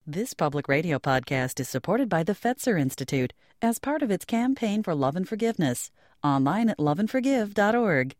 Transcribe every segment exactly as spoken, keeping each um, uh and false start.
This public radio podcast is supported by the Fetzer Institute as part of its campaign for love and forgiveness. Online at love and forgive dot org.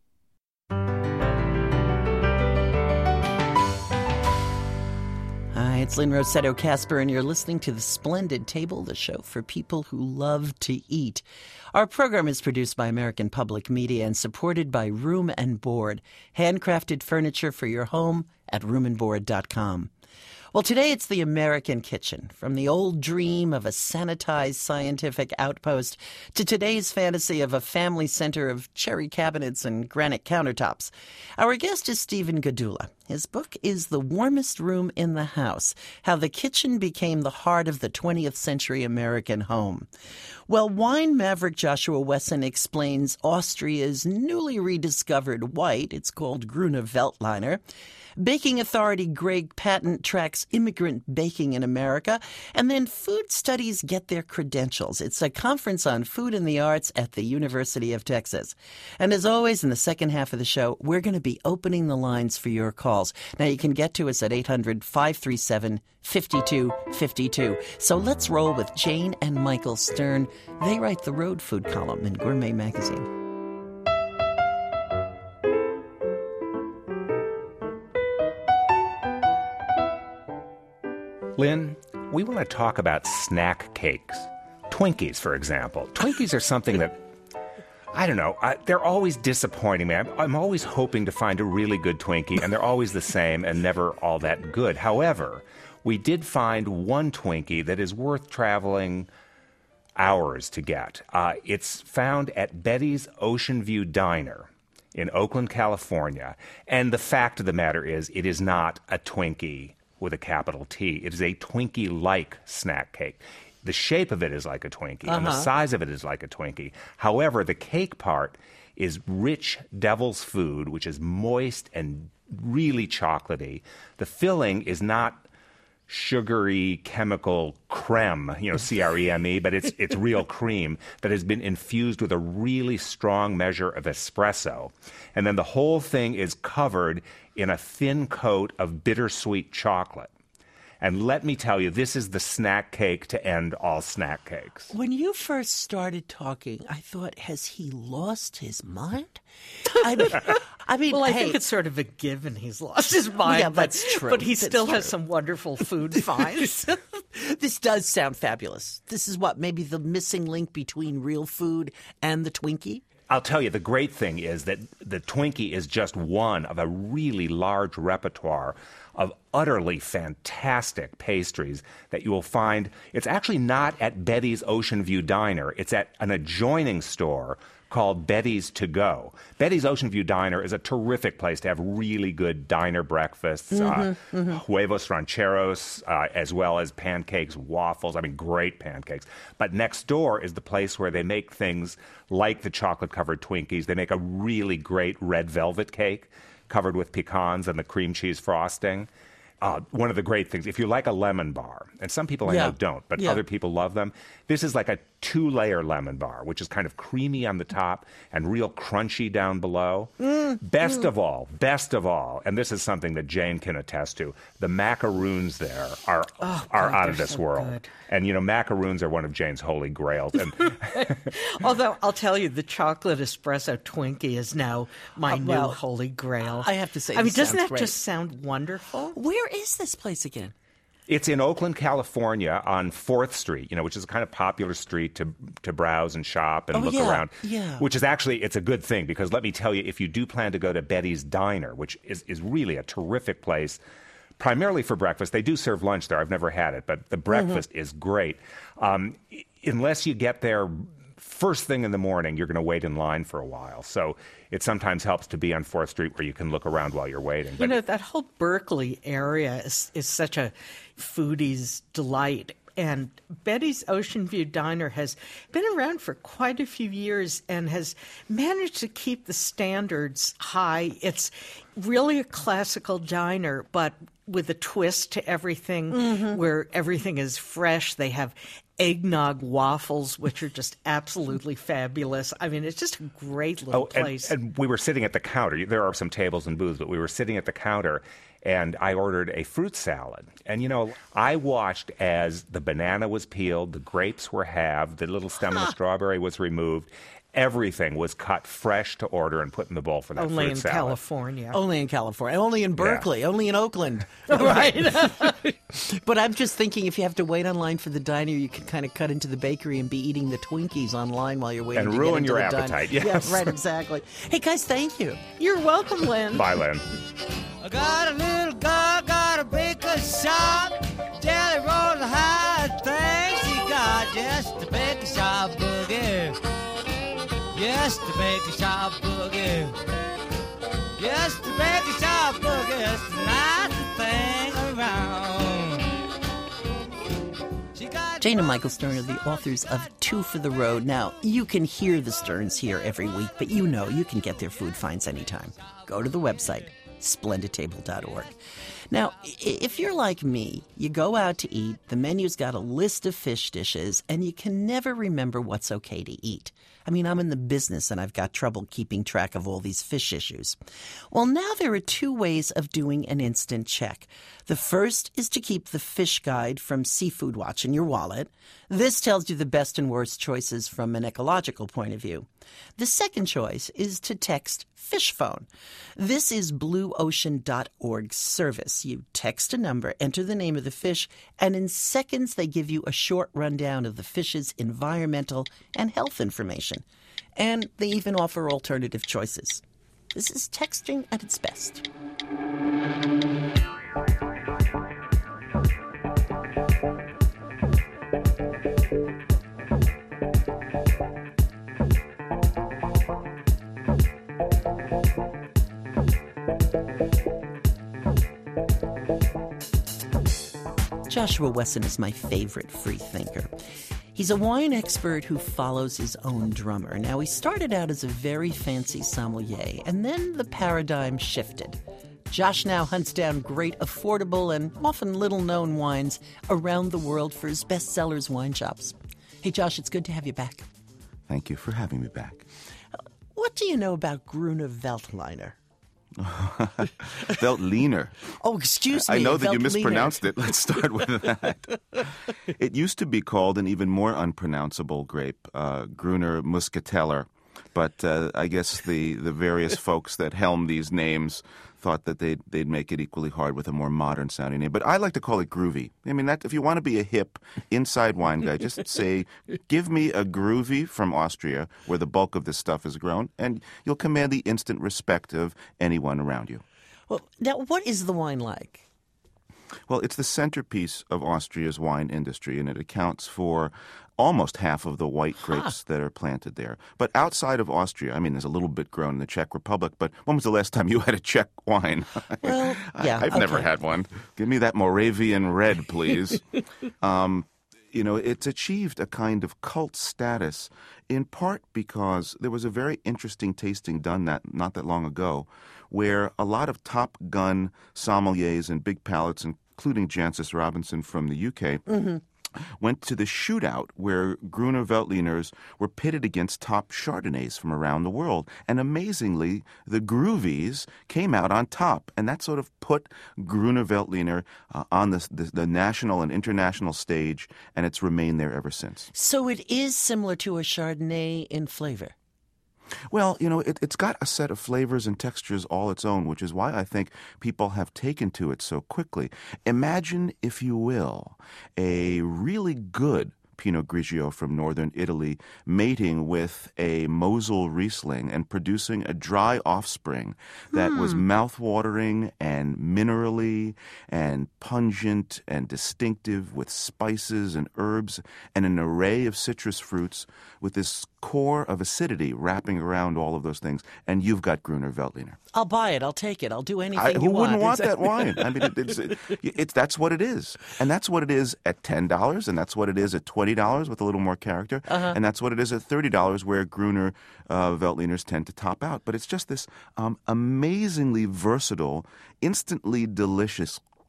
Hi, it's Lynn Rossetto Casper, and you're listening to The Splendid Table, the show for people who love to eat. Our program is produced by American Public Media and supported by Room and Board, handcrafted furniture for your home at room and board dot com. Well, today it's the American kitchen, from the old dream of a sanitized scientific outpost to today's fantasy of a family center of cherry cabinets and granite countertops. Our guest is Stephen Godulla. His book is The Warmest Room in the House, How the Kitchen Became the Heart of the twentieth Century American Home. Well, wine maverick Joshua Wesson explains Austria's newly rediscovered white. It's called Gruner Veltliner. Baking authority Greg Patton tracks immigrant baking in America. And then food studies get their credentials. It's a conference on food and the arts at the University of Texas. And as always, in the second half of the show, we're going to be opening the lines for your calls. Now, you can get to us at eight hundred, five three seven, five two five two. So let's roll with Jane and Michael Stern. They write the road food column in Gourmet Magazine. Lynn, we want to talk about snack cakes. Twinkies, for example. Twinkies are something that, I don't know, I, they're always disappointing me. I'm, I'm always hoping to find a really good Twinkie, and they're always the same and never all that good. However, we did find one Twinkie that is worth traveling hours to get. Uh, it's found at Betty's Ocean View Diner in Oakland, California. And the fact of the matter is, it is not a Twinkie with a capital T. It is a Twinkie-like snack cake. The shape of it is like a Twinkie, uh-huh. and the size of it is like a Twinkie. However, the cake part is rich devil's food, which is moist and really chocolatey. The filling is not sugary chemical creme, you know, C R E M E, but it's it's real cream that has been infused with a really strong measure of espresso. And then the whole thing is covered in a thin coat of bittersweet chocolate. And let me tell you, this is the snack cake to end all snack cakes. When you first started talking, I thought, has he lost his mind? I mean, I mean well, I hey, think it's sort of a given he's lost his mind. Yeah, but, that's true. But he that's still true. has some wonderful food finds. This does sound fabulous. This is what, maybe the missing link between real food and the Twinkie? I'll tell you, the great thing is that the Twinkie is just one of a really large repertoire of utterly fantastic pastries that you will find. It's actually not at Betty's Ocean View Diner. It's at an adjoining store called Betty's To Go. Betty's Ocean View Diner is a terrific place to have really good diner breakfasts, mm-hmm, uh, mm-hmm. huevos rancheros, uh, as well as pancakes, waffles. I mean, great pancakes. But next door is the place where they make things like the chocolate-covered Twinkies. They make a really great red velvet cake covered with pecans and the cream cheese frosting. Uh, one of the great things, if you like a lemon bar, and some people I yeah. know don't, but yeah. other people love them, this is like a two-layer lemon bar, which is kind of creamy on the top and real crunchy down below. Mm, best mm. of all, best of all, and this is something that Jane can attest to, the macaroons there are oh, are God, out of this so world. Good. And, you know, macaroons are one of Jane's holy grails. And although, I'll tell you, the chocolate espresso Twinkie is now my uh, new well, holy grail. I have to say, I mean, doesn't that great. just sound wonderful? Where is this place again? It's in Oakland, California, on fourth Street, you know, which is a kind of popular street to to browse and shop and oh, look yeah, around. Yeah. Which is actually, it's a good thing, because let me tell you, if you do plan to go to Betty's Diner, which is, is really a terrific place, primarily for breakfast. They do serve lunch there. I've never had it, but the breakfast mm-hmm. is great. Um, unless you get there first thing in the morning, you're going to wait in line for a while. So it sometimes helps to be on fourth Street where you can look around while you're waiting. You But know, that whole Berkeley area is, is such a foodie's delight. And Betty's Ocean View Diner has been around for quite a few years and has managed to keep the standards high. It's really a classical diner, but with a twist to everything, mm-hmm. where everything is fresh. They have eggnog waffles, which are just absolutely fabulous. I mean, it's just a great little oh, place. And, and we were sitting at the counter. There are some tables and booths, but we were sitting at the counter, and I ordered a fruit salad. And, you know, I watched as the banana was peeled, the grapes were halved, the little stem of the strawberry was removed. Everything was cut fresh to order and put in the bowl for that Only fruit in salad. California. Only in California. Only in Berkeley. Yeah. Only in Oakland. Right. But I'm just thinking if you have to wait online for the diner, you can kind of cut into the bakery and be eating the Twinkies online while you're waiting And to get ruin into your the appetite, diner. yes. Yeah, right, exactly. Hey, guys, thank you. You're welcome, Lynn. Bye, Lynn. I got a little girl, got a baker shop. Jelly rolls, high things. She got just a baker shop boogie. Just a baker shop boogie. Just a baker shop boogie. It's the nicest thing around. She got Jane and Michael Stern are the authors of Two for the Road. Now, you can hear the Sterns here every week, but you know you can get their food finds anytime. Go to the website, splendid table dot org. Now, i- if you're like me, you go out to eat, the menu's got a list of fish dishes, and you can never remember what's okay to eat. I mean, I'm in the business and I've got trouble keeping track of all these fish issues. Well, now there are two ways of doing an instant check. The first is to keep the fish guide from Seafood Watch in your wallet. This tells you the best and worst choices from an ecological point of view. The second choice is to text Fish Phone. This is blue ocean dot org's service. You text a number, enter the name of the fish, and in seconds they give you a short rundown of the fish's environmental and health information. And they even offer alternative choices. This is texting at its best. Joshua Wesson is my favorite free thinker. He's a wine expert who follows his own drummer. Now, he started out as a very fancy sommelier, and then the paradigm shifted. Josh now hunts down great, affordable, and often little-known wines around the world for his bestsellers wine shops. Hey, Josh, it's good to have you back. Thank you for having me back. What do you know about Gruner Veltliner? Veltliner. Oh, excuse me. I know that you Veltliner. mispronounced it. Let's start with that. It used to be called an even more unpronounceable grape, uh, Gruner Muscateller. But uh, I guess the, the various folks that helm these names thought that they'd, they'd make it equally hard with a more modern-sounding name. But I like to call it groovy. I mean, that if you want to be a hip inside wine guy, just say, give me a groovy from Austria, where the bulk of this stuff is grown, and you'll command the instant respect of anyone around you. Well, now, what is the wine like? Well, it's the centerpiece of Austria's wine industry, and it accounts for almost half of the white grapes that are planted there. But outside of Austria, I mean, there's a little bit grown in the Czech Republic, but when was the last time you had a Czech wine? Well, yeah, I, I've never okay. had one. Give me that Moravian red, please. um, you know, it's achieved a kind of cult status, in part because there was a very interesting tasting done that not that long ago, where a lot of Top Gun sommeliers and big palates, including Jancis Robinson from the U K, mm-hmm. went to the shootout where Gruner Veltliners were pitted against top Chardonnays from around the world. And amazingly, the Groovies came out on top. And that sort of put Gruner Veltliner uh, on the, the, the national and international stage, and it's remained there ever since. So it is similar to a Chardonnay in flavor. Well, you know, it, it's got a set of flavors and textures all its own, which is why I think people have taken to it so quickly. Imagine, if you will, a really good Pinot Grigio from northern Italy mating with a Mosel Riesling and producing a dry offspring that hmm. was mouth-watering and minerally and pungent and distinctive with spices and herbs and an array of citrus fruits with this core of acidity wrapping around all of those things. And you've got Gruner Veltliner. I'll buy it. I'll take it. I'll do anything I, you who want. wouldn't want that wine? I mean, it, it's, it, it's that's what it is, and that's what it is at ten dollars, and that's what it is at twenty dollars with a little more character, uh-huh. and that's what it is at thirty dollars, where Gruner uh, Veltliners tend to top out. But it's just this um, amazingly versatile, instantly delicious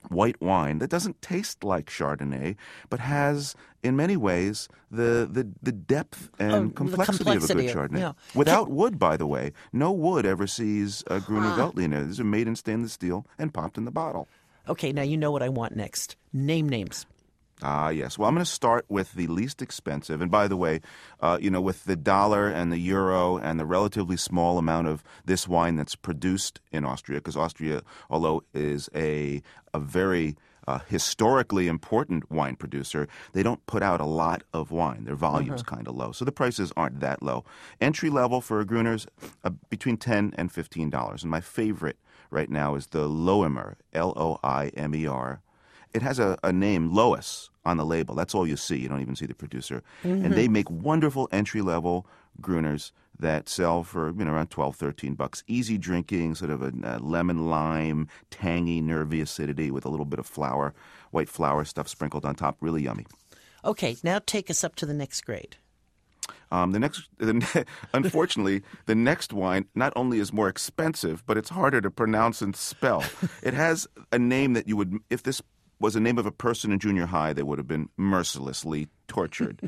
white wine that doesn't taste like Chardonnay, but has, in many ways, the the, the depth and Oh, the complexity, complexity of a of- good Chardonnay. yeah. Without wood, by the way. No wood ever sees a Gruner Veltliner. These are made in stainless steel and popped in the bottle. Okay, now you know what I want next. Name names. Ah, yes. Well, I'm going to start with the least expensive. And by the way, uh, you know, with the dollar and the euro and the relatively small amount of this wine that's produced in Austria, because Austria, although is a a very uh, historically important wine producer, they don't put out a lot of wine. Their volume's kind of low. So the prices aren't that low. Entry level for a Gruner's uh, between ten and fifteen dollars. And my favorite right now is the Loimer, L O I M E R. It has a, a name, Lois, on the label. That's all you see. You don't even see the producer. Mm-hmm. And they make wonderful entry-level Gruners that sell for, you know, around twelve, thirteen bucks. Easy drinking, sort of a, a lemon lime, tangy, nervy acidity with a little bit of flour, white flour stuff sprinkled on top. Really yummy. Okay, now take us up to the next grade. Um, the next, the, unfortunately, the next wine not only is more expensive, but it's harder to pronounce and spell. It has a name that you would, if this was the name of a person in junior high, they would have been mercilessly tortured.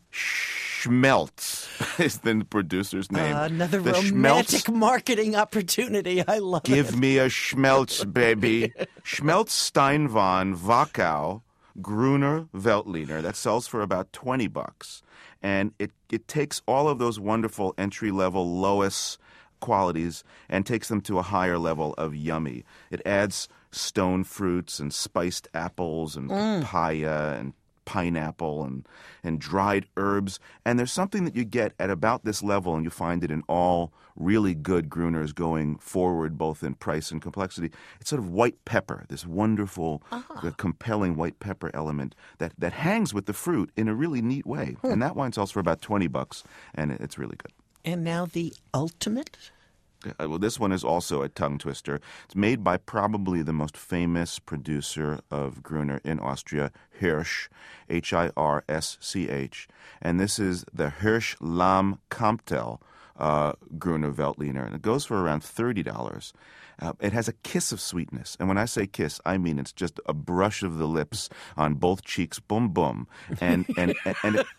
Schmeltz is the producer's name. Uh, another The romantic Schmeltz- marketing opportunity. I love Give it. me a Schmeltz, baby. Schmeltz Steinwahn Wachau Gruner Veltliner. That sells for about twenty bucks. And it, it takes all of those wonderful entry-level Lois qualities and takes them to a higher level of yummy. It adds stone fruits and spiced apples and papaya and pineapple and, and dried herbs. And there's something that you get at about this level, and you find it in all really good Gruners going forward, both in price and complexity. It's sort of white pepper, this wonderful, uh, compelling white pepper element that, that hangs with the fruit in a really neat way. And that wine sells for about twenty bucks, and it's really good. And now the ultimate? Uh, Well, this one is also a tongue twister. It's made by probably the most famous producer of Gruner in Austria, Hirsch, H I R S C H. And this is the Hirsch Lamm Kamptel uh, Gruner Veltliner. And it goes for around thirty dollars. Uh, it has a kiss of sweetness. And when I say kiss, I mean it's just a brush of the lips on both cheeks, boom, boom. And, and, and, and it,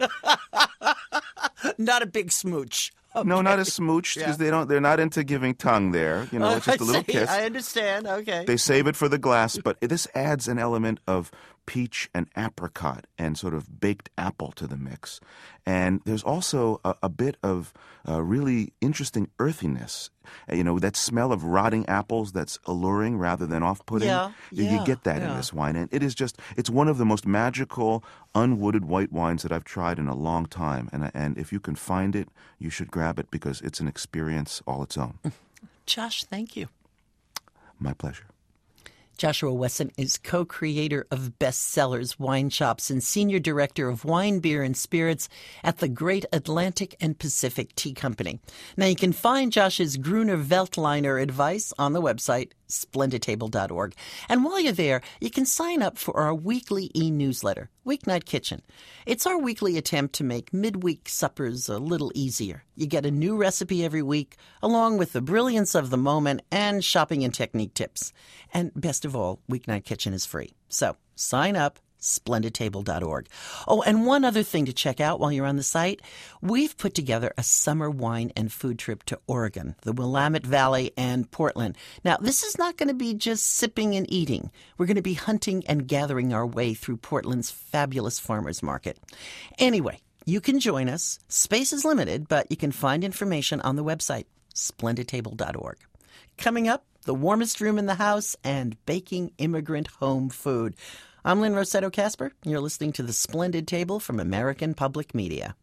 Not a big smooch. Okay. no, not a smooch, because they don't, they're not into giving tongue there. You know, it's just a little I see. kiss. I understand. Okay. They save it for the glass, but this adds an element of peach and apricot and sort of baked apple to the mix. And there's also a, a bit of uh, really interesting earthiness. Uh, You know, that smell of rotting apples that's alluring rather than off-putting. Yeah, You, yeah, you get that yeah. in this wine. And it is just, it's one of the most magical, unwooded white wines that I've tried in a long time. And, and if you can find it, you should grab it because it's an experience all its own. Josh, thank you. My pleasure. Joshua Wesson is co-creator of Bestsellers Wine Shops and senior director of wine, beer, and spirits at the Great Atlantic and Pacific Tea Company. Now, you can find Josh's Gruner Veltliner advice on the website, splendid table dot org. And while you're there, you can sign up for our weekly e-newsletter, Weeknight Kitchen. It's our weekly attempt to make midweek suppers a little easier. You get a new recipe every week, along with the brilliance of the moment and shopping and technique tips. And best of all, Weeknight Kitchen is free. So sign up, splendid table dot org. Oh, and one other thing to check out while you're on the site. We've put together a summer wine and food trip to Oregon, the Willamette Valley, and Portland. Now, this is not going to be just sipping and eating. We're going to be hunting and gathering our way through Portland's fabulous farmers market. Anyway, you can join us. Space is limited, but you can find information on the website, splendid table dot org. Coming up, the warmest room in the house and baking immigrant home food. I'm Lynn Rossetto Kasper. You're listening to The Splendid Table from American Public Media.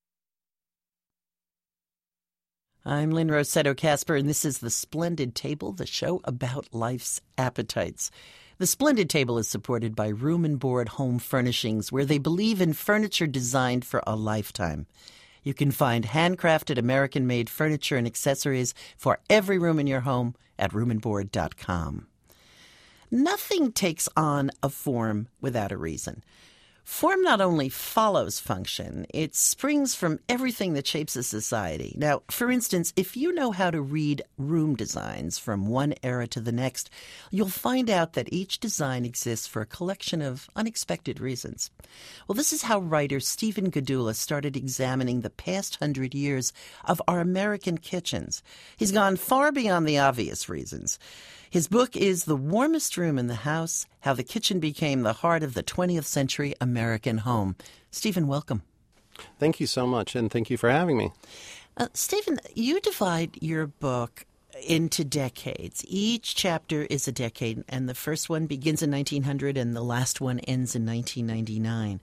I'm Lynn Rossetto Kasper, and this is The Splendid Table, the show about life's appetites. The Splendid Table is supported by Room and Board Home Furnishings, where they believe in furniture designed for a lifetime. You can find handcrafted American-made furniture and accessories for every room in your home at room and board dot com. Nothing takes on a form without a reason. Form not only follows function, it springs from everything that shapes a society. Now, for instance, if you know how to read room designs from one era to the next, you'll find out that each design exists for a collection of unexpected reasons. Well, this is how writer Stephen Gadula started examining the past hundred years of our American kitchens. He's gone far beyond the obvious reasons. His book is The Warmest Room in the House, How the Kitchen Became the Heart of the twentieth Century American Home. Stephen, welcome. Thank you so much, and thank you for having me. Uh, Stephen, you divide your book into decades. Each chapter is a decade, and the first one begins in nineteen hundred and the last one ends in nineteen ninety-nine.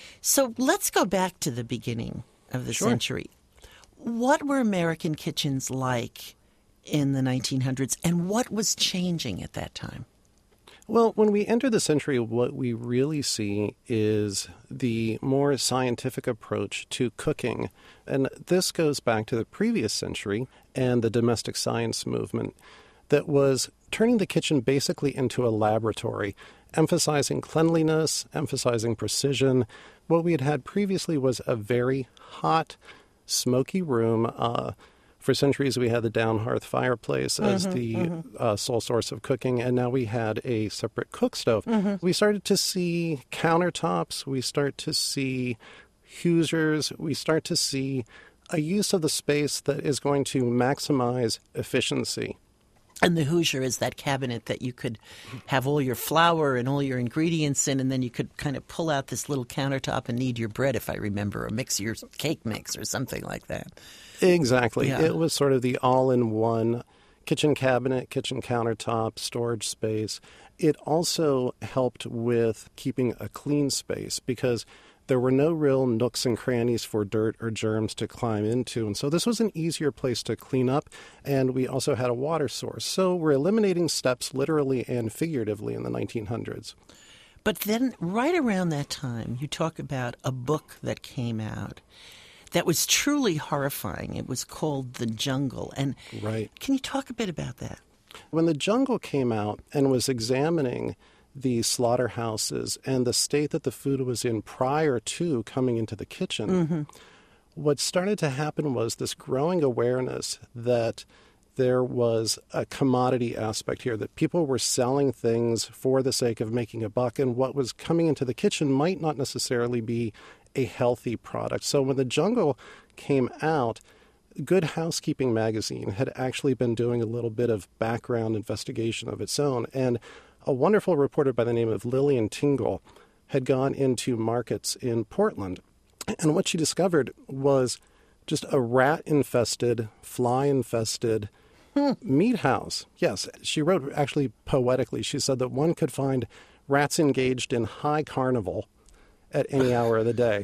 So let's go back to the beginning of the Sure. century. What were American kitchens like in the nineteen hundreds, and what was changing at that time? Well, when we enter the century, what we really see is the more scientific approach to cooking. And this goes back to the previous century and the domestic science movement that was turning the kitchen basically into a laboratory, emphasizing cleanliness, emphasizing precision. What we had had previously was a very hot, smoky room. Uh, For centuries, we had the down hearth fireplace as Mm-hmm, the mm-hmm. uh, sole source of cooking, and now we had a separate cook stove. Mm-hmm. We started to see countertops. We start to see Hoosiers. We start to see a use of the space that is going to maximize efficiency. And the Hoosier is that cabinet that you could have all your flour and all your ingredients in, and then you could kind of pull out this little countertop and knead your bread, if I remember, or mix your cake mix or something like that. Exactly. Yeah. It was sort of the all-in-one kitchen cabinet, kitchen countertop, storage space. It also helped with keeping a clean space because there were no real nooks and crannies for dirt or germs to climb into. And so this was an easier place to clean up. And we also had a water source. So we're eliminating steps literally and figuratively in the nineteen hundreds. But then right around that time, you talk about a book that came out that was truly horrifying. It was called The Jungle. And Right. can you talk a bit about that? When The Jungle came out and was examining the slaughterhouses and the state that the food was in prior to coming into the kitchen, Mm-hmm. what started to happen was this growing awareness that there was a commodity aspect here, that people were selling things for the sake of making a buck, and what was coming into the kitchen might not necessarily be a healthy product. So when The Jungle came out, Good Housekeeping magazine had actually been doing a little bit of background investigation of its own, and a wonderful reporter by the name of Lillian Tingle had gone into markets in Portland, and what she discovered was just a rat-infested, fly-infested meat house. Yes, she wrote actually poetically. She said that one could find rats engaged in high carnival at any hour of the day.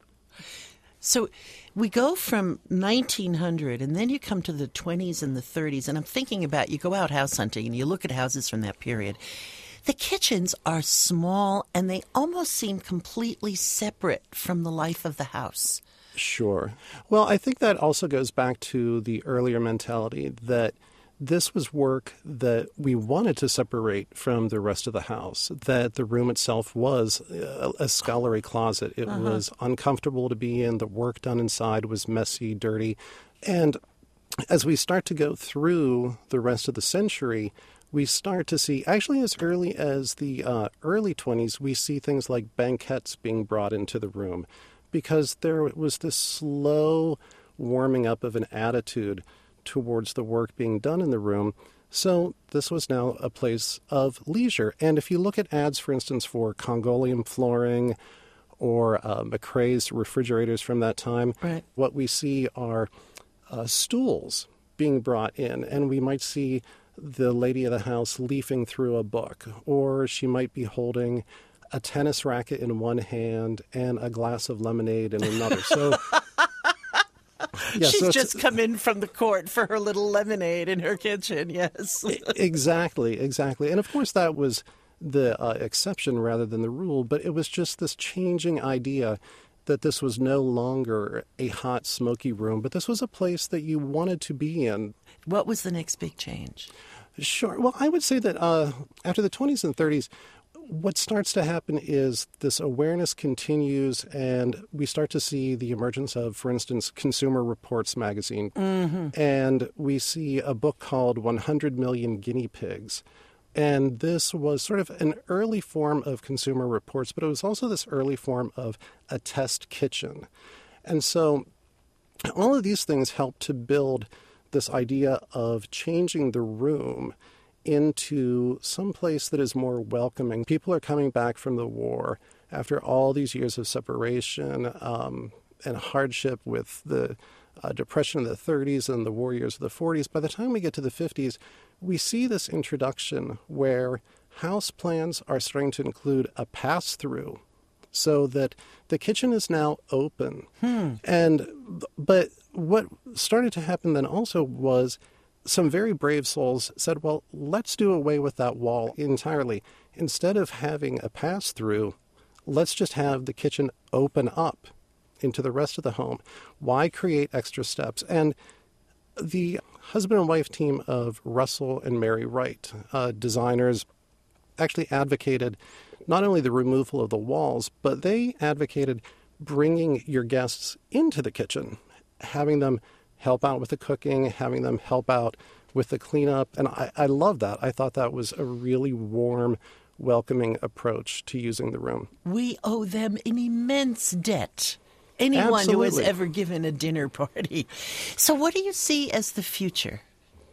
So we go from nineteen hundred, and then you come to the twenties and the thirties, and I'm thinking about, you go out house hunting, and you look at houses from that period. The kitchens are small, and they almost seem completely separate from the life of the house. Sure. Well, I think that also goes back to the earlier mentality that this was work that we wanted to separate from the rest of the house, that the room itself was a, a scullery closet. It Uh-huh. was uncomfortable to be in. The work done inside was messy, dirty. And as we start to go through the rest of the century, we start to see, actually as early as the uh, early twenties, we see things like banquettes being brought into the room because there was this slow warming up of an attitude towards the work being done in the room. So this was now a place of leisure. And if you look at ads, for instance, for Congolium flooring or uh, McRae's refrigerators from that time, Right. what we see are uh, stools being brought in. And we might see the lady of the house leafing through a book, or she might be holding a tennis racket in one hand and a glass of lemonade in another. So yeah, She's so it's- just come in from the court for her little lemonade in her kitchen, yes. Exactly, exactly. And of course that was the uh, exception rather than the rule, but it was just this changing idea that this was no longer a hot, smoky room, but this was a place that you wanted to be in. What was the next big change? Sure. Well, I would say that uh, after the twenties and thirties, what starts to happen is this awareness continues, and we start to see the emergence of, for instance, Consumer Reports magazine. Mm-hmm. And we see a book called one hundred million Guinea Pigs. And this was sort of an early form of Consumer Reports, but it was also this early form of a test kitchen. And so all of these things help to build this idea of changing the room into some place that is more welcoming. People are coming back from the war after all these years of separation um, and hardship with the uh, Depression of the thirties and the war years of the forties. By the time we get to the fifties, we see this introduction where house plans are starting to include a pass-through so that the kitchen is now open. Hmm. And but what started to happen then also was some very brave souls said, well, let's do away with that wall entirely. Instead of having a pass-through, let's just have the kitchen open up into the rest of the home. Why create extra steps? And the husband and wife team of Russell and Mary Wright, uh, designers, actually advocated not only the removal of the walls, but they advocated bringing your guests into the kitchen, having them help out with the cooking, having them help out with the cleanup. And I, I love that. I thought that was a really warm, welcoming approach to using the room. We owe them an immense debt. Anyone Absolutely. who has ever given a dinner party. So what do you see as the future?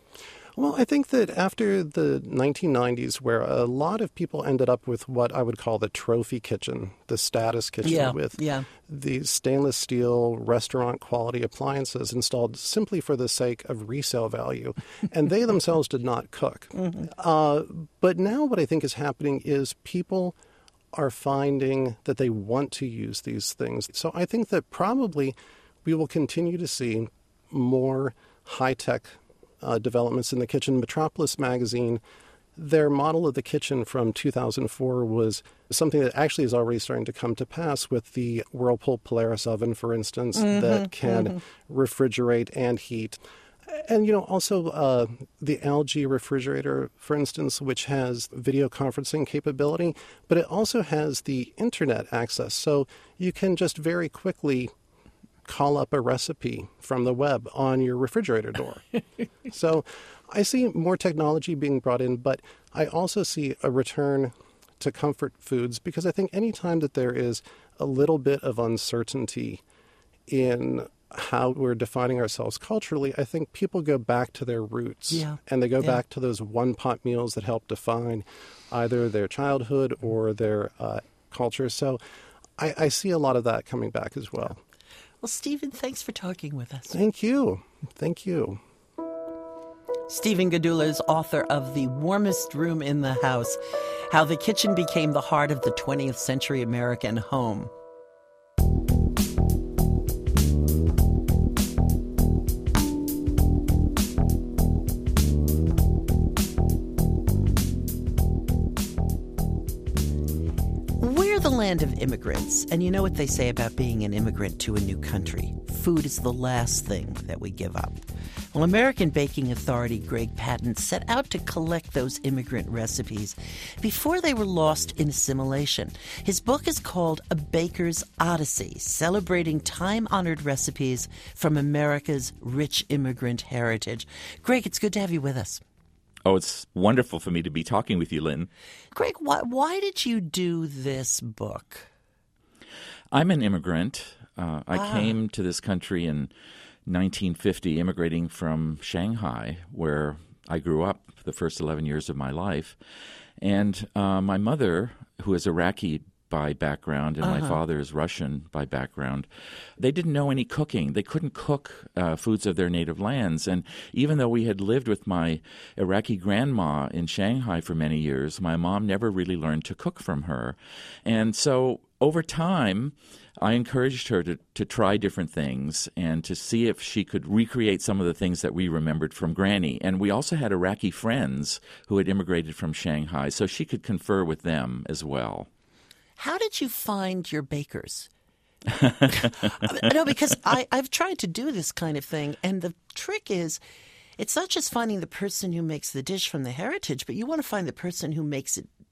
Well, I think that after the nineteen nineties, where a lot of people ended up with what I would call the trophy kitchen, the status kitchen yeah, with yeah. these stainless steel restaurant quality appliances installed simply for the sake of resale value. And they themselves did not cook. Mm-hmm. Uh, but now what I think is happening is people are finding that they want to use these things. So I think that probably we will continue to see more high-tech Uh, developments in the kitchen. Metropolis magazine, their model of the kitchen from two thousand four was something that actually is already starting to come to pass with the Whirlpool Polaris oven, for instance, mm-hmm, that can mm-hmm. refrigerate and heat. And, you know, also uh, the L G refrigerator, for instance, which has video conferencing capability, but it also has the internet access. So you can just very quickly call up a recipe from the web on your refrigerator door. So I see more technology being brought in, but I also see a return to comfort foods because I think any time that there is a little bit of uncertainty in how we're defining ourselves culturally, I think people go back to their roots. Yeah. And they go yeah. back to those one-pot meals that help define either their childhood or their uh, culture. So I, I see a lot of that coming back as well. Well, Stephen, thanks for talking with us. Thank you. Thank you. Stephen Gudula is author of The Warmest Room in the House, How the Kitchen Became the Heart of the twentieth Century American Home. Land of immigrants, and you know what they say about being an immigrant to a new country. Food is the last thing that we give up. Well, American baking authority Greg Patton set out to collect those immigrant recipes before they were lost in assimilation. His book is called A Baker's Odyssey, celebrating time-honored recipes from America's rich immigrant heritage. Greg, it's good to have you with us. Oh, it's wonderful for me to be talking with you, Lynn. Greg, why, why did you do this book? I'm an immigrant. Uh, I ah. came to this country in nineteen fifty, immigrating from Shanghai, where I grew up the first eleven years of my life. And uh, my mother, who is Iraqi by background, and uh-huh. my father is Russian by background, they didn't know any cooking. They couldn't cook uh, foods of their native lands. And even though we had lived with my Iraqi grandma in Shanghai for many years, my mom never really learned to cook from her. And so over time, I encouraged her to, to try different things and to see if she could recreate some of the things that we remembered from Granny. And we also had Iraqi friends who had immigrated from Shanghai, so she could confer with them as well. How did you find your bakers? No, because I, I've tried to do this kind of thing, and the trick is it's not just finding the person who makes the dish from the heritage, but you want to find the person who makes it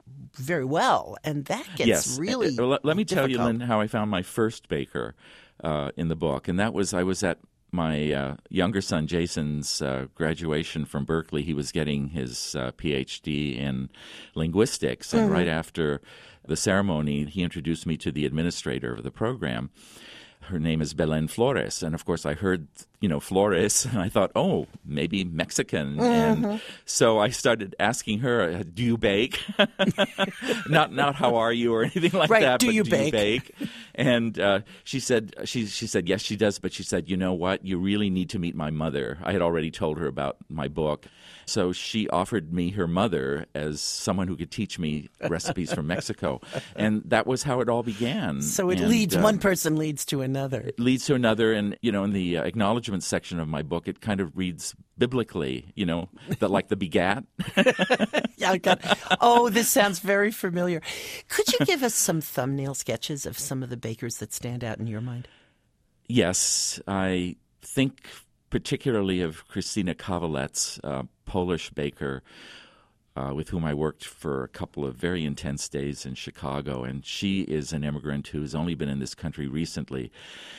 very well, and that gets yes. really uh, let, let me difficult. tell you, Lynn, how I found my first baker uh, in the book, and that was I was at my uh, younger son Jason's uh, graduation from Berkeley. He was getting his uh, P H D in linguistics, and mm-hmm. right after the ceremony, he introduced me to the administrator of the program. Her name is Belen Flores, and of course I heard, you know, Flores, and I thought, oh, maybe Mexican. Mm-hmm. And so I started asking her, do you bake? not not how are you or anything like right, that, do but you do bake? you bake? And uh, she said, she she said, yes, she does, but she said, you know what, you really need to meet my mother. I had already told her about my book. So she offered me her mother as someone who could teach me recipes from Mexico. And that was how it all began. So it and, leads, uh, one person leads to another. It leads to another. And, you know, in the uh, acknowledgement section of my book, it kind of reads biblically, you know, that like the begat. Yeah, I got, oh, this sounds very familiar. Could you give us some thumbnail sketches of some of the bakers that stand out in your mind? Yes, I think particularly of Christina Kawalec, a Polish baker uh, with whom I worked for a couple of very intense days in Chicago. And she is an immigrant who's only been in this country recently.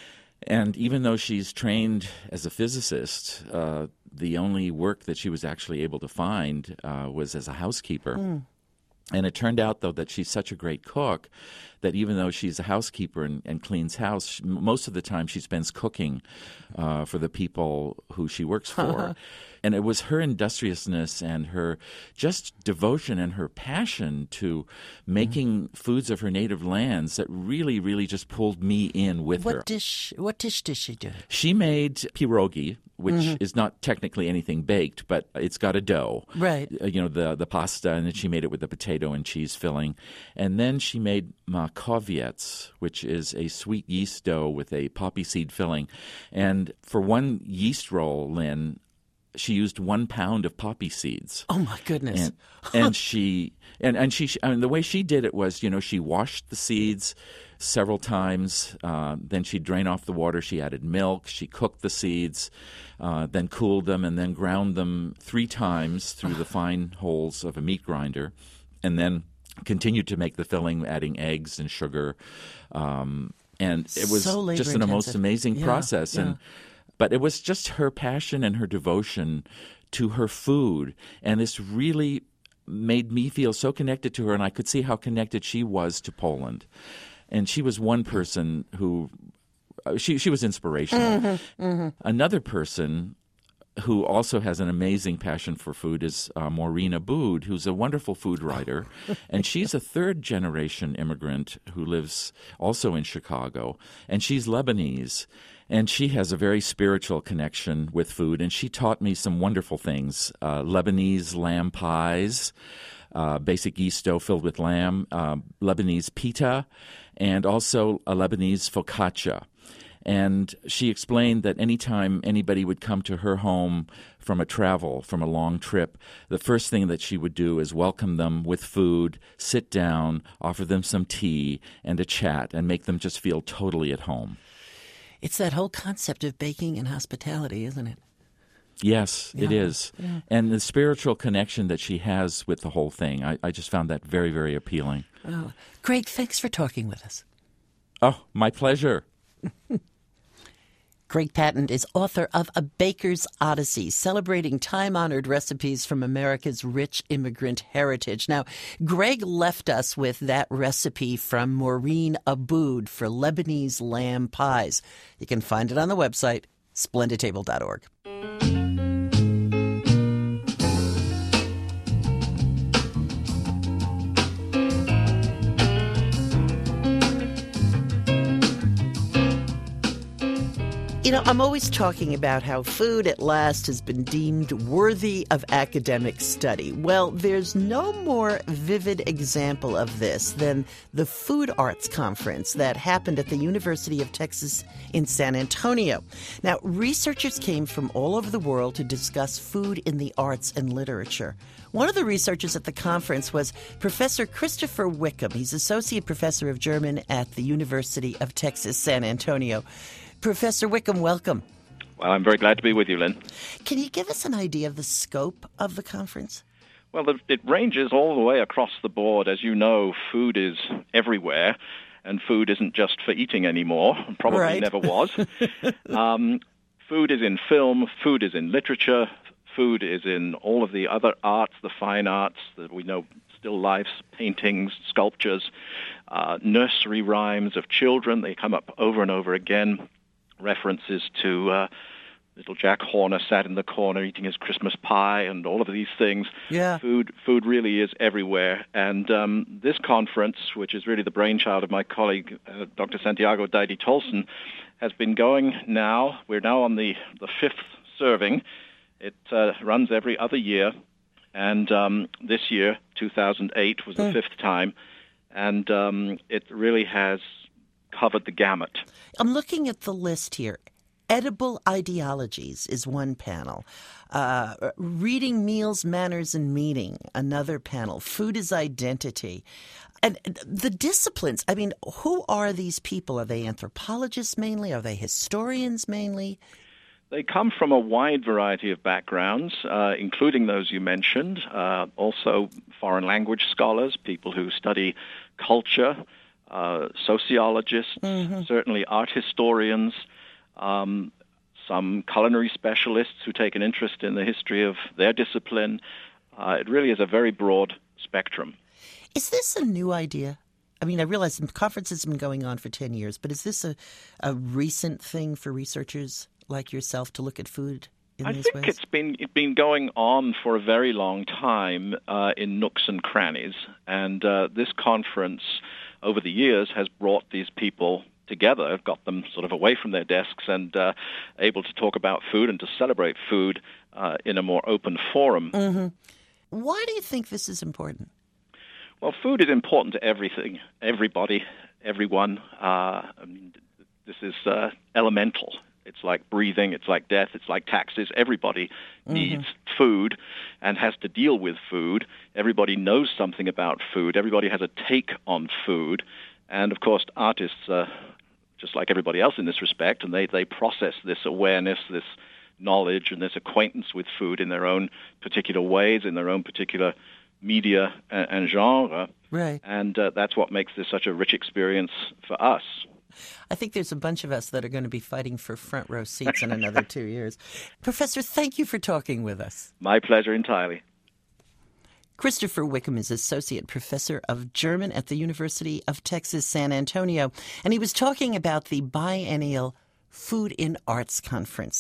And even though she's trained as a physicist, uh, the only work that she was actually able to find uh, was as a housekeeper. Mm. And it turned out, though, that she's such a great cook that even though she's a housekeeper and, and cleans house, she, most of the time she spends cooking uh, for the people who she works for. And it was her industriousness and her just devotion and her passion to making mm. foods of her native lands that really, really just pulled me in with what her. Dish, what dish did she do? She made pierogi, which mm-hmm. is not technically anything baked, but it's got a dough. Right. Uh, you know, the, the pasta, and then she made it with the potato and cheese filling. And then she made makowiec, which is a sweet yeast dough with a poppy seed filling. And for one yeast roll, Lynn, she used one pound of poppy seeds. Oh my goodness! And, and she and and she I mean, the way she did it was, you know, she washed the seeds several times. Uh, then she'd drain off the water. She added milk. She cooked the seeds, uh, then cooled them, and then ground them three times through the fine holes of a meat grinder, and then continued to make the filling, adding eggs and sugar. Um, and it was so just an most amazing yeah, process. Yeah. And But it was just her passion and her devotion to her food. And this really made me feel so connected to her, and I could see how connected she was to Poland. And she was one person who – she she was inspirational. Mm-hmm, mm-hmm. Another person who also has an amazing passion for food is uh, Maureen Abood, who's a wonderful food writer. And she's a third-generation immigrant who lives also in Chicago, and she's Lebanese. And she has a very spiritual connection with food, and she taught me some wonderful things. Uh, Lebanese lamb pies, uh, basic yeast dough filled with lamb, uh, Lebanese pita, and also a Lebanese focaccia. And she explained that anytime anybody would come to her home from a travel, from a long trip, the first thing that she would do is welcome them with food, sit down, offer them some tea and a chat, and make them just feel totally at home. It's that whole concept of baking and hospitality, isn't it? Yes, yeah. it is. Yeah. And the spiritual connection that she has with the whole thing, I, I just found that very, very appealing. Oh. Greg, thanks for talking with us. Oh, my pleasure. Greg Patton is author of A Baker's Odyssey, celebrating time-honored recipes from America's rich immigrant heritage. Now, Greg left us with that recipe from Maureen Abood for Lebanese lamb pies. You can find it on the website, splendid table dot org. You know, I'm always talking about how food at last has been deemed worthy of academic study. Well, there's no more vivid example of this than the Food Arts Conference that happened at the University of Texas in San Antonio. Now, researchers came from all over the world to discuss food in the arts and literature. One of the researchers at the conference was Professor Christopher Wickham. He's Associate Professor of German at the University of Texas, San Antonio. Professor Wickham, welcome. Well, I'm very glad to be with you, Lynn. Can you give us an idea of the scope of the conference? Well, it ranges all the way across the board. As you know, food is everywhere, and food isn't just for eating anymore. Probably right. never was. um, food is in film, food is in literature, food is in all of the other arts, the fine arts that we know, still lifes, paintings, sculptures, uh, nursery rhymes of children. They come up over and over again, references to uh, little Jack Horner sat in the corner eating his Christmas pie and all of these things. Yeah. Food food really is everywhere. And um, this conference, which is really the brainchild of my colleague, uh, Doctor Santiago Daidi-Tolson, has been going now. We're now on the, the fifth serving. It uh, runs every other year. And um, this year, two thousand eight, was the mm. fifth time. And um, it really has covered the gamut. I'm looking at the list here. Edible ideologies is one panel. Uh, reading meals, manners, and meaning, another panel. Food is identity. And the disciplines, I mean, who are these people? Are they anthropologists mainly? Are they historians mainly? They come from a wide variety of backgrounds, uh, including those you mentioned, uh, also foreign language scholars, people who study culture, uh, sociologists, mm-hmm. certainly art historians, Um, some culinary specialists who take an interest in the history of their discipline. Uh, it really is a very broad spectrum. Is this a new idea? I mean, I realize the conference has been going on for ten years, but is this a, a recent thing for researchers like yourself to look at food in I these think ways? it's been it's been going on for a very long time uh, in nooks and crannies, and uh, this conference over the years has brought these people together, got them sort of away from their desks and uh, able to talk about food and to celebrate food uh, in a more open forum. Mm-hmm. Why do you think this is important? Well, food is important to everything, everybody, everyone. Uh, I mean, this is uh, elemental. It's like breathing, it's like death, it's like taxes. Everybody mm-hmm. needs food and has to deal with food. Everybody knows something about food. Everybody has a take on food. And, of course, artists are just like everybody else in this respect, and they, they process this awareness, this knowledge, and this acquaintance with food in their own particular ways, in their own particular media and, and genre. Right. And uh, that's what makes this such a rich experience for us. I think there's a bunch of us that are going to be fighting for front row seats in another two years. Professor, thank you for talking with us. My pleasure entirely. Christopher Wickham is Associate Professor of German at the University of Texas, San Antonio, and he was talking about the biennial Food in Arts Conference.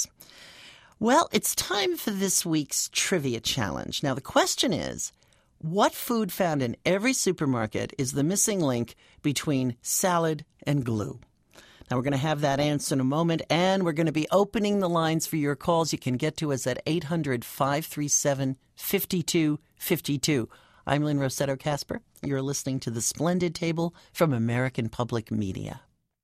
Well, it's time for this week's trivia challenge. Now, the question is, what food found in every supermarket is the missing link between salad and glue? Now, we're going to have that answer in a moment, and we're going to be opening the lines for your calls. You can get to us at eight hundred, five three seven, five two five two. I'm Lynn Rossetto Kasper. You're listening to The Splendid Table from American Public Media.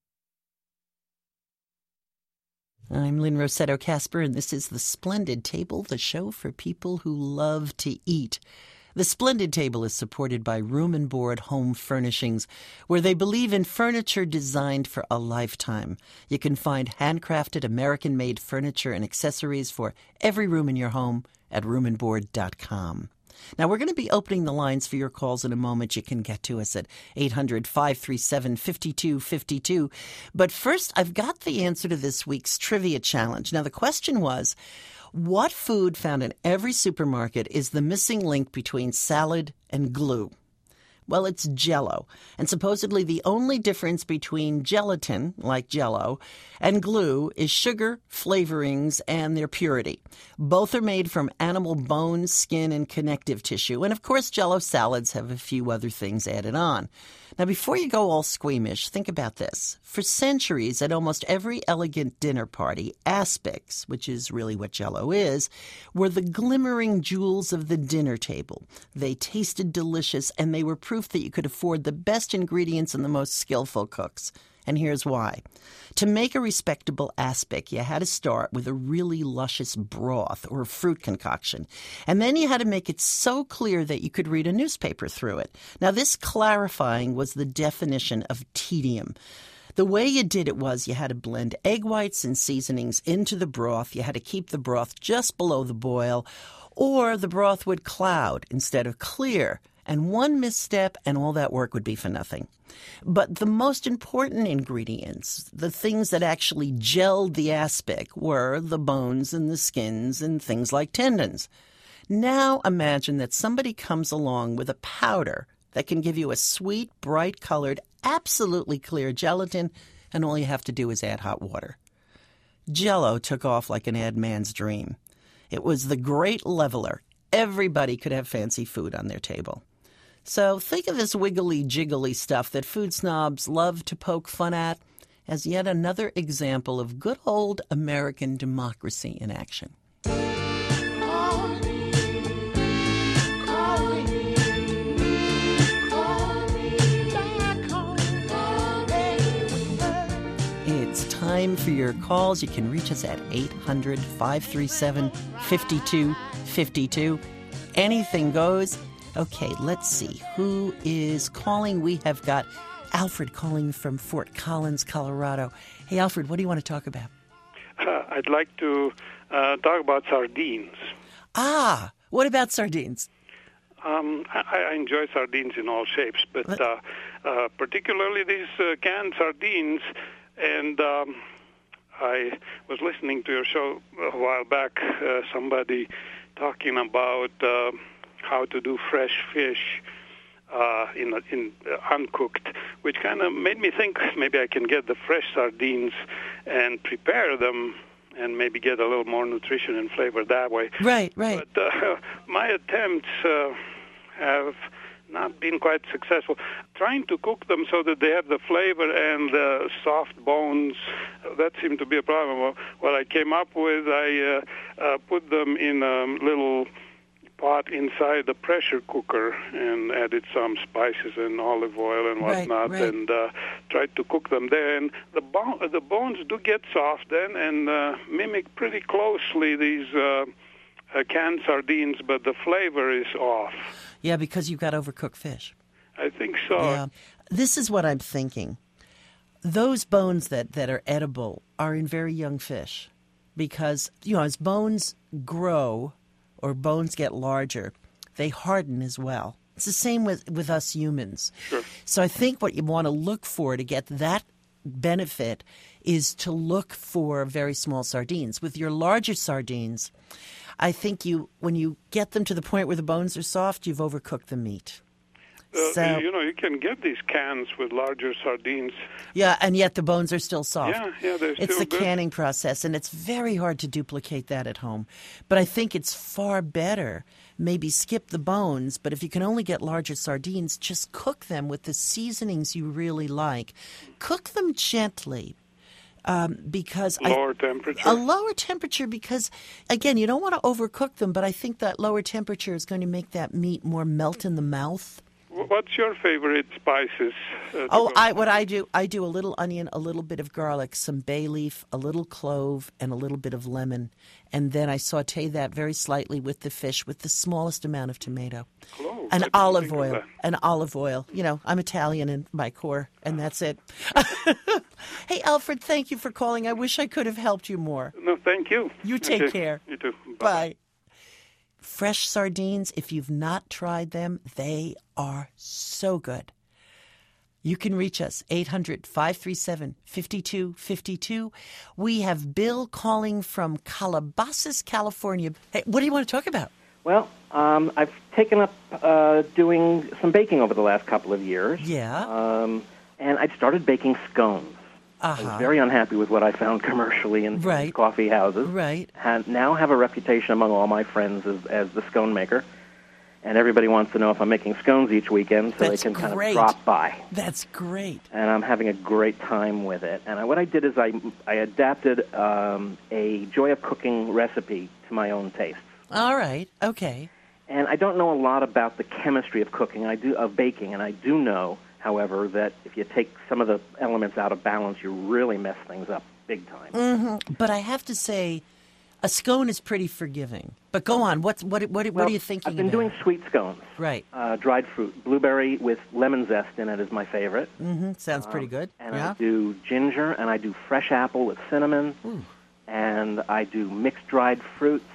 I'm Lynn Rossetto Kasper, and this is The Splendid Table, the show for people who love to eat. The Splendid Table is supported by Room and Board Home Furnishings, where they believe in furniture designed for a lifetime. You can find handcrafted American-made furniture and accessories for every room in your home at room and board dot com. Now, we're going to be opening the lines for your calls in a moment. You can get to us at eight hundred, five three seven, five two five two. But first, I've got the answer to this week's trivia challenge. Now, the question was, what food found in every supermarket is the missing link between salad and glue? Well, it's Jell-O. And supposedly the only difference between gelatin, like Jell-O, and glue is sugar, flavorings, and their purity. Both are made from animal bone, skin, and connective tissue. And, of course, Jell-O salads have a few other things added on. Now, before you go all squeamish, think about this. For centuries, at almost every elegant dinner party, aspics, which is really what Jell-O is, were the glimmering jewels of the dinner table. They tasted delicious, and they were proof that you could afford the best ingredients and the most skillful cooks. And here's why. To make a respectable aspic, you had to start with a really luscious broth or fruit concoction. And then you had to make it so clear that you could read a newspaper through it. Now, this clarifying was the definition of tedium. The way you did it was you had to blend egg whites and seasonings into the broth. You had to keep the broth just below the boil. Or the broth would cloud instead of clear, and one misstep and all that work would be for nothing. But the most important ingredients, the things that actually gelled the aspic, were the bones and the skins and things like tendons. Now imagine that somebody comes along with a powder that can give you a sweet, bright-colored, absolutely clear gelatin, and all you have to do is add hot water. Jell-O took off like an ad man's dream. It was the great leveler. Everybody could have fancy food on their table. So think of this wiggly, jiggly stuff that food snobs love to poke fun at as yet another example of good old American democracy in action. It's time for your calls. You can reach us at eight hundred, five three seven, five two five two. Anything goes. Okay, let's see. Who is calling? We have got Alfred calling from Fort Collins, Colorado. Hey, Alfred, what do you want to talk about? Uh, I'd like to uh, talk about sardines. Ah, what about sardines? Um, I, I enjoy sardines in all shapes, but uh, uh, particularly these uh, canned sardines. And um, I was listening to your show a while back, uh, somebody talking about uh, how to do fresh fish uh, in, in uh, uncooked, which kind of made me think maybe I can get the fresh sardines and prepare them and maybe get a little more nutrition and flavor that way. Right, right. But uh, my attempts uh, have not been quite successful. Trying to cook them so that they have the flavor and the soft bones, uh, that seemed to be a problem. Well, what I came up with, I uh, uh, put them in a little pot inside the pressure cooker and added some spices and olive oil and whatnot, right, right. and uh, tried to cook them there. And the, bo- the bones do get soft then and uh, mimic pretty closely these uh, uh, canned sardines, but the flavor is off. Yeah, because you've got overcooked fish. I think so. Yeah. This is what I'm thinking. Those bones that, that are edible are in very young fish because, you know, as bones grow or bones get larger, they harden as well. It's the same with, with us humans. Sure. So I think what you want to look for to get that benefit is to look for very small sardines. With your larger sardines, I think you, when you get them to the point where the bones are soft, you've overcooked the meat. Uh, So- you know, you can get these cans with larger sardines. Yeah, and yet the bones are still soft. Yeah, yeah, they're It's still the good. canning process, and it's very hard to duplicate that at home. But I think it's far better. Maybe skip the bones, but if you can only get larger sardines, just cook them with the seasonings you really like. Cook them gently. Um, because Lower I, temperature. a lower temperature because, again, you don't want to overcook them, but I think that lower temperature is going to make that meat more melt in the mouth. What's your favorite spices? Uh, to Oh, go- I what I do, I do a little onion, a little bit of garlic, some bay leaf, a little clove, and a little bit of lemon. And then I saute that very slightly with the fish with the smallest amount of tomato. Cloves, I And didn't olive think of oil. that. And olive oil. You know, I'm Italian in my core, and that's it. Hey, Alfred, thank you for calling. I wish I could have helped you more. No, thank you. You take Okay. care. You too. Bye. Fresh sardines, if you've not tried them, they are so good. You can reach us, eight hundred, five three seven, five two five two. We have Bill calling from Calabasas, California. Hey, what do you want to talk about? Well, um, I've taken up uh, doing some baking over the last couple of years. Yeah. Um, and I started baking scones. I Uh-huh. was very unhappy with what I found commercially in Right. coffee houses. Right. And now have a reputation among all my friends as, as the scone maker. And everybody wants to know if I'm making scones each weekend so That's they can kind great. of drop by. That's great. And I'm having a great time with it. And I, what I did is I, I adapted um, a Joy of Cooking recipe to my own tastes. All right. Okay. And I don't know a lot about the chemistry of cooking, I do of baking, and I do know, however, that if you take some of the elements out of balance, you really mess things up big time. Mm-hmm. But I have to say, a scone is pretty forgiving. But go on. What's what? What? What Well, are you thinking I've been about? doing sweet scones. Right. Uh, dried fruit. Blueberry with lemon zest in it is my favorite. Mm-hmm. Sounds pretty good. And yeah. I do ginger, and I do fresh apple with cinnamon. And I do mixed dried fruits.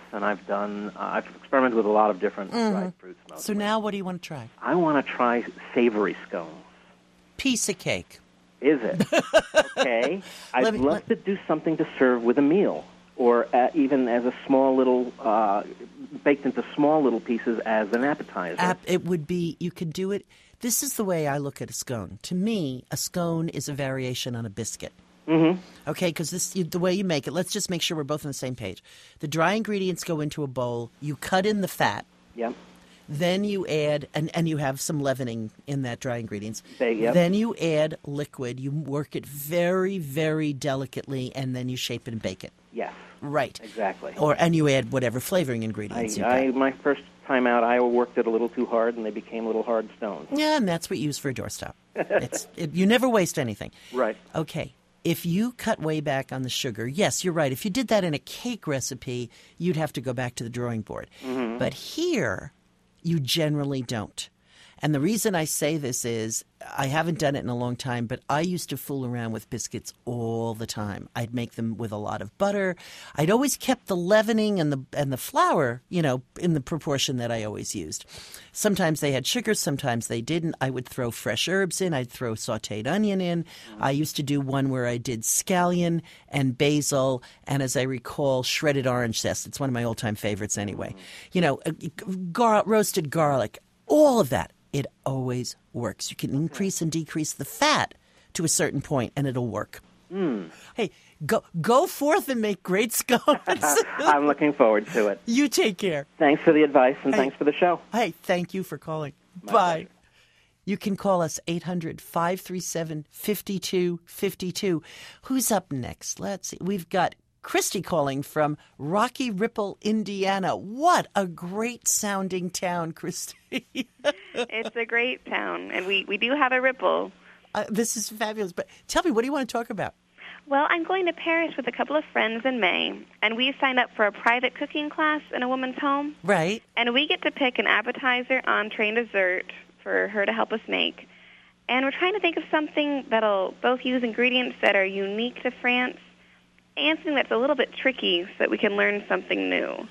and I've done. Uh, I've experimented with a lot of different Mhm. dried fruits. Mostly. So now what do you want to try? I want to try savory scones. Piece of cake. Is it? Okay. I'd Let me- love to do something to serve with a meal, or uh, even as a small little, uh, baked into small little pieces as an appetizer. App, it would be, you could do it. This is the way I look at a scone. To me, a scone is a variation on a biscuit. Mm-hmm. Okay, because this you, the way you make it, let's just make sure we're both on the same page. The dry ingredients go into a bowl. You cut in the fat. Yep. Then you add, and, and you have some leavening in that dry ingredients. They- yep. Then you add liquid. You work it very, very delicately, and then you shape it and bake it. Yes. Right. Exactly. Or and you add whatever flavoring I, ingredients you've got. I, my first time out, I worked it a little too hard, and they became little hard stones. Yeah, and that's what you use for a doorstop. It's it, you never waste anything. Right. Okay. If you cut way back on the sugar, yes, you're right. If you did that in a cake recipe, you'd have to go back to the drawing board. Mm-hmm. But here, you generally don't. And the reason I say this is I haven't done it in a long time, but I used to fool around with biscuits all the time. I'd make them with a lot of butter. I'd always kept the leavening and the and the flour, you know, in the proportion that I always used. Sometimes they had sugar, sometimes they didn't. I would throw fresh herbs in. I'd throw sautéed onion in. I used to do one where I did scallion and basil, and as I recall, shredded orange zest. It's one of my old-time favorites anyway. You know, gar- roasted garlic, all of that. It always works. You can increase and decrease the fat to a certain point, and it'll work. Mm. Hey, go go forth and make great scones. I'm looking forward to it. You take care. Thanks for the advice, and Hey. thanks for the show. Hey, thank you for calling. My Bye. pleasure. You can call us eight hundred, five three seven, five two five two. Who's up next? Let's see. We've got Christy calling from Rocky Ripple, Indiana. What a great sounding town, Christy. It's a great town, and we, we do have a ripple. Uh, this is fabulous. But tell me, what do you want to talk about? Well, I'm going to Paris with a couple of friends in May, and we signed up for a private cooking class in a woman's home. Right. And we get to pick an appetizer, entree, and dessert for her to help us make. And we're trying to think of something that'll both use ingredients that are unique to France and something that's a little bit tricky so that we can learn something new.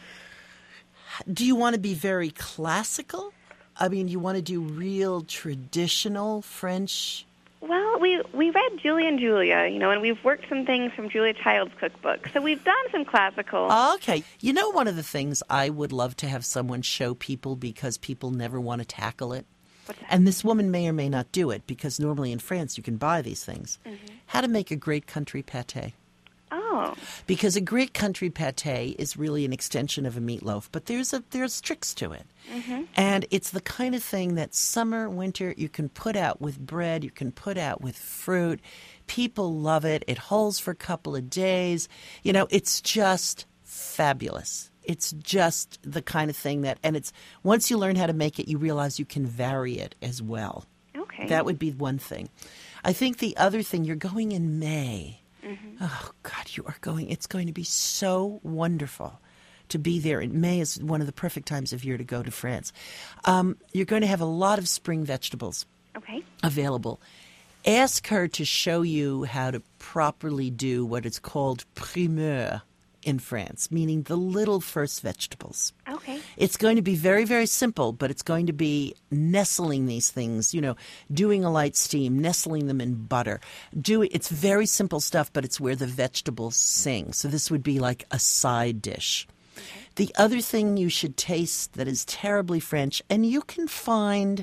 Do you want to be very classical? I mean, you want to do real traditional French? Well, we we read Julie and Julia, you know, and we've worked some things from Julia Child's cookbook. So we've done some classical. Okay. You know, one of the things I would love to have someone show people because people never want to tackle it? What's that? And this woman may or may not do it because normally in France you can buy these things. Mm-hmm. How to make a great country pâté. Oh. Because a great country pâté is really an extension of a meatloaf, but there's a there's tricks to it. Mm-hmm. And it's the kind of thing that summer, winter, you can put out with bread, you can put out with fruit. People love it. It holds for a couple of days. You know, it's just fabulous. It's just the kind of thing that, and it's once you learn how to make it, you realize you can vary it as well. Okay. That would be one thing. I think the other thing, you're going in May. Mm-hmm. Oh, God, you are going. It's going to be so wonderful to be there. And May is one of the perfect times of year to go to France. Um, you're going to have a lot of spring vegetables Okay. available. Ask her to show you how to properly do what is called primeur in France, meaning the little first vegetables. Okay. It's going to be very, very simple, but it's going to be nestling these things, you know, doing a light steam, nestling them in butter. Do It's very simple stuff, but it's where the vegetables sing. So this would be like a side dish. Okay. The other thing you should taste that is terribly French, and you can find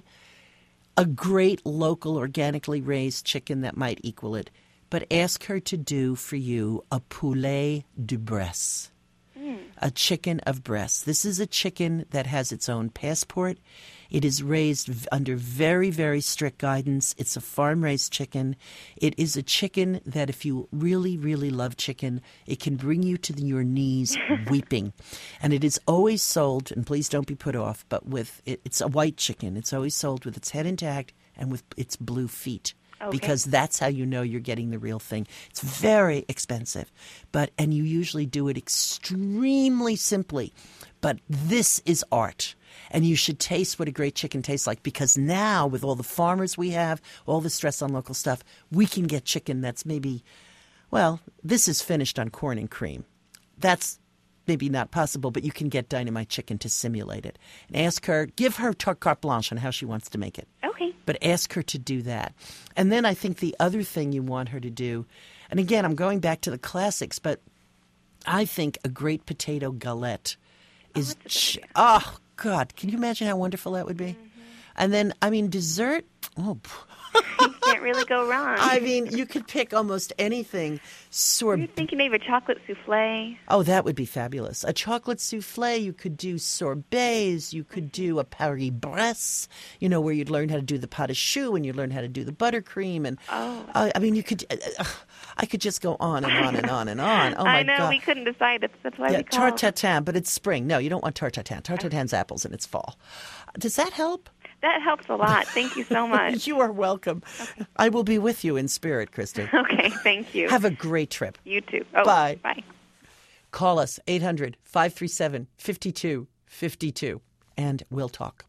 a great local organically raised chicken that might equal it, but ask her to do for you a poulet de Bresse, Mm. a chicken of Bresse. This is a chicken that has its own passport. It is raised v- under very, very strict guidance. It's a farm-raised chicken. It is a chicken that if you really, really love chicken, it can bring you to the, your knees weeping. And it is always sold, and please don't be put off, but with it, it's a white chicken. It's always sold with its head intact and with its blue feet. Okay. Because that's how you know you're getting the real thing. It's very expensive, but and you usually do it extremely simply. But this is art, and you should taste what a great chicken tastes like, because now with all the farmers we have, all the stress on local stuff, we can get chicken that's maybe, well, this is finished on corn and cream. That's maybe not possible, but you can get Dynamite Chicken to simulate it. And ask her, give her carte blanche on how she wants to make it. Okay. But ask her to do that. And then I think the other thing you want her to do, and again, I'm going back to the classics, but I think a great potato galette is, Oh, ch- oh God, can you imagine how wonderful that would be? Mm-hmm. And then, I mean, dessert, oh, You can't really go wrong. I mean, you could pick almost anything. Sor- You're thinking maybe a chocolate souffle. oh, that would be fabulous. A chocolate souffle, you could do sorbets, you could do a Paris-Bresse, you know, where you'd learn how to do the pot de choux and you'd learn how to do the buttercream. And Oh. uh, I mean, you could, uh, uh, I could just go on and on and on and on. Oh, my I know, God. we couldn't decide. That's, that's why Yeah, we called. tarte tatin, but it's spring. No, you don't want tarte tatin. Tarte tatin's apples and it's fall. Does that help? That helps a lot. Thank you so much. You are welcome. Okay. I will be with you in spirit, Christy. Okay, thank you. Have a great trip. You too. Oh, Bye. Bye. Call us, eight hundred, five three seven, five two five two, and we'll talk.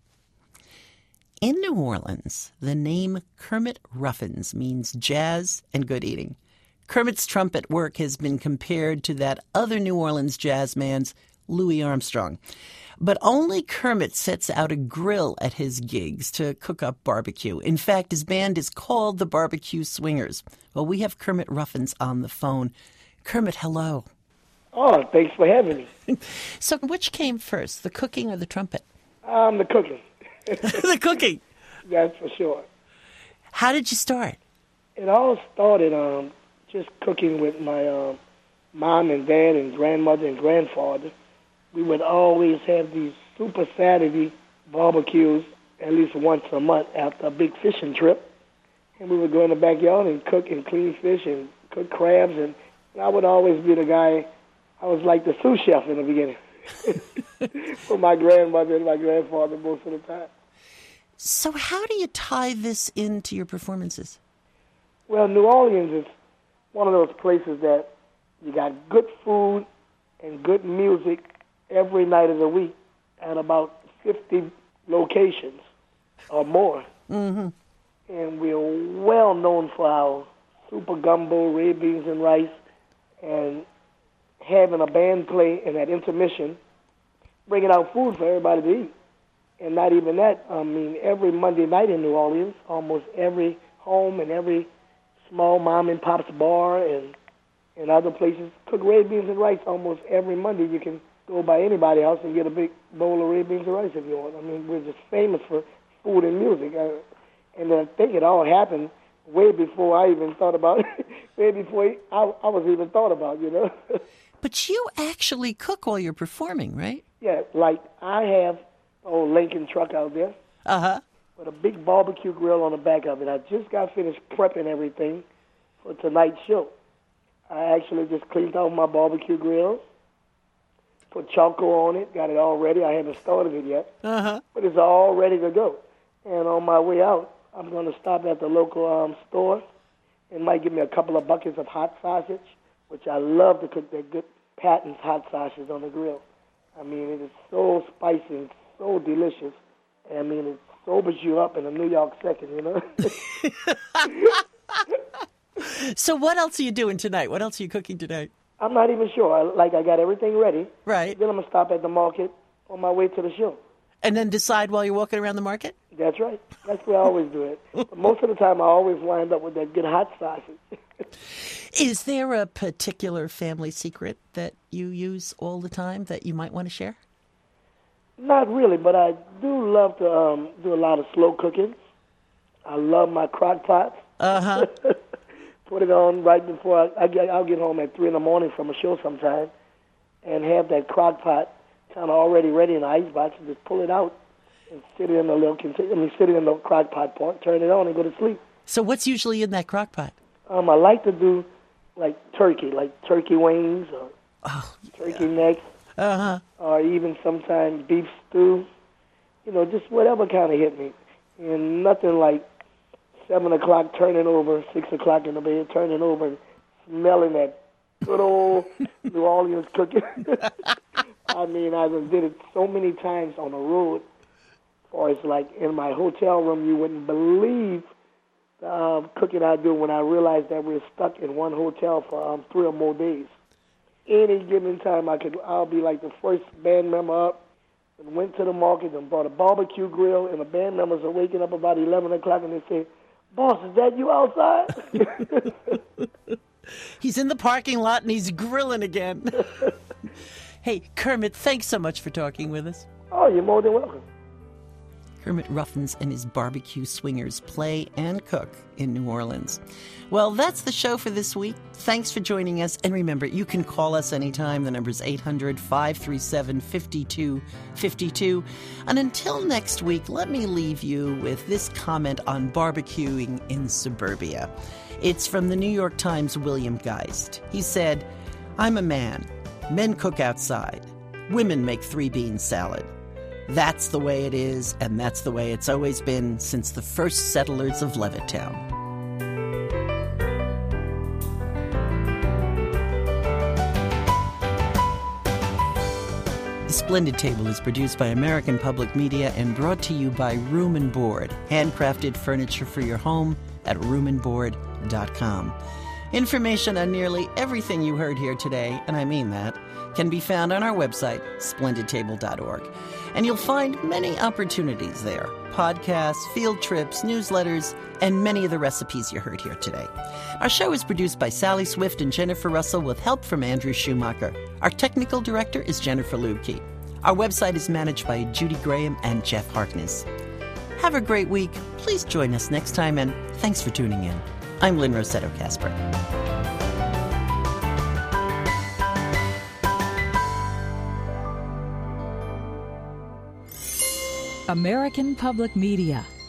In New Orleans, the name Kermit Ruffins means jazz and good eating. Kermit's trumpet work has been compared to that other New Orleans jazz man's, Louis Armstrong. But only Kermit sets out a grill at his gigs to cook up barbecue. In fact, his band is called the Barbecue Swingers. Well, we have Kermit Ruffins on the phone. Kermit, hello. Oh, thanks for having me. So which came first, the cooking or the trumpet? Um, the cooking. The cooking. That's for sure. How did you start? It all started um, just cooking with my um, mom and dad and grandmother and grandfather. We would always have these super Saturday barbecues at least once a month after a big fishing trip. And we would go in the backyard and cook and clean fish and cook crabs. And, and I would always be the guy, I was like the sous chef in the beginning for my grandmother and my grandfather most of the time. So how do you tie this into your performances? Well, New Orleans is one of those places that you got good food and good music every night of the week at about fifty locations or more. Mm-hmm. And we're well known for our super gumbo, red beans and rice, and having a band play in that intermission, bringing out food for everybody to eat. And not even that, I mean, every Monday night in New Orleans, almost every home and every small mom and pop's bar and, and other places cook red beans and rice almost every Monday. You can go by anybody's house and get a big bowl of red beans and rice if you want. I mean, we're just famous for food and music. Uh, and I think it all happened way before I even thought about it, way before I, I was even thought about, you know. But you actually cook while you're performing, right? Yeah, like I have an old Lincoln truck out there Uh-huh. with a big barbecue grill on the back of it. I just got finished prepping everything for tonight's show. I actually just cleaned out my barbecue grill, put charcoal on it, got it all ready. I haven't started it yet, Uh-huh. but it's all ready to go. And on my way out, I'm going to stop at the local um, store and might give me a couple of buckets of hot sausage, which I love to cook that good Patton's hot sausage on the grill. I mean, it is so spicy and so delicious. I mean, it sobers you up in a New York second, you know? So what else are you doing tonight? What else are you cooking tonight? I'm not even sure. I, like, I got everything ready. Right. Then I'm going to stop at the market on my way to the show. And then decide while you're walking around the market? That's right. That's where I always do it. But most of the time, I always wind up with that good hot sausage. Is there a particular family secret that you use all the time that you might want to share? Not really, but I do love to um, do a lot of slow cooking. I love my crock pots. Uh-huh. Put it on right before I, I get, I'll get home at three in the morning from a show sometime and have that crock pot kind of already ready in the icebox and just pull it out and sit it in the little container. I mean, sit it in the crock pot pot, turn it on and go to sleep. So what's usually in that crock pot? Um, I like to do like turkey, like turkey wings or oh, turkey yeah. necks. Uh-huh. Or even sometimes beef stew. You know, just whatever kind of hit me. And nothing like seven o'clock turning over, six o'clock in the bed turning over and smelling that good old New Orleans cooking. I mean, I just did it so many times on the road. Or it's like in my hotel room, you wouldn't believe the um, cooking I do when I realized that we're stuck in one hotel for um, three or more days. any given time, I could, I'll be like the first band member up and went to the market and bought a barbecue grill, and the band members are waking up about eleven o'clock and they say, "Boss, is that you outside?" He's in the parking lot and he's grilling again. Hey, Kermit, thanks so much for talking with us. Oh, you're more than welcome. Kermit Ruffins and his barbecue swingers play and cook in New Orleans. Well, that's the show for this week. Thanks for joining us. And remember, you can call us anytime. The number's eight hundred, five three seven, five two five two. And until next week, let me leave you with this comment on barbecuing in suburbia. It's from the New York Times' William Geist. He said, "I'm a man. Men cook outside. Women make three-bean salad. That's the way it is, and that's the way it's always been since the first settlers of Levittown." The Splendid Table is produced by American Public Media and brought to you by Room and Board, handcrafted furniture for your home at room and board dot com. Information on nearly everything you heard here today, and I mean that, can be found on our website, splendid table dot org. And you'll find many opportunities there. Podcasts, field trips, newsletters, and many of the recipes you heard here today. Our show is produced by Sally Swift and Jennifer Russell with help from Andrew Schumacher. Our technical director is Jennifer Lubke. Our website is managed by Judy Graham and Jeff Harkness. Have a great week. Please join us next time, and thanks for tuning in. I'm Lynn Rossetto Kasper. American Public Media